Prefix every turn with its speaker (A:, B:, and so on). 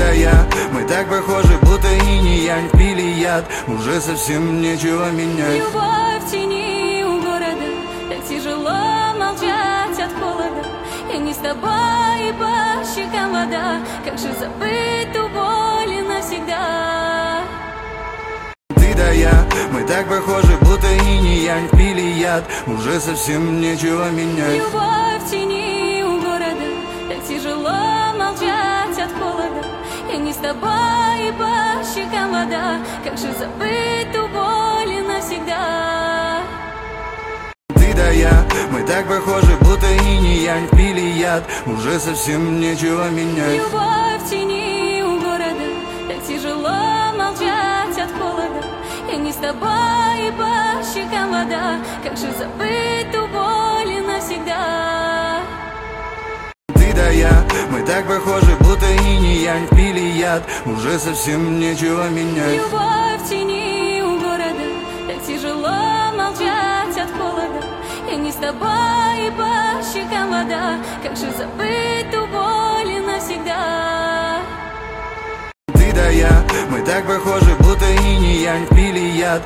A: да я, мы так похожи, будто инь и янь пили яд. Уже совсем нечего менять.
B: Любовь в тени у города, так тяжело молчать от холода. Я не с тобой, и по щекам вода, как же забыть ту боль навсегда.
A: Ты да я, мы так похожи, будто инь и янь пили яд. Уже совсем нечего менять.
B: Любовь в тени у города, так тяжело молчать от холода. Я не с тобой, и по щекам вода, как же забыть ту боль навсегда.
A: Ты да я, мы так похожи, будто инь и янь пили яд. Уже совсем нечего менять.
B: Любовь в тени у города, так тяжело молчать от холода. Я не с тобой, и по щекам вода, как же забыть ту боль навсегда.
A: Ты да я, мы так похожи, будто инь и янь пили яд. Уже совсем нечего менять.
B: Любовь в тени у города, так тяжело молчать от холода. Я не с тобой, и по щекам вода, как же забыть ту боль навсегда.
A: Ты да я, мы так похожи, будто инь и янь пили яд.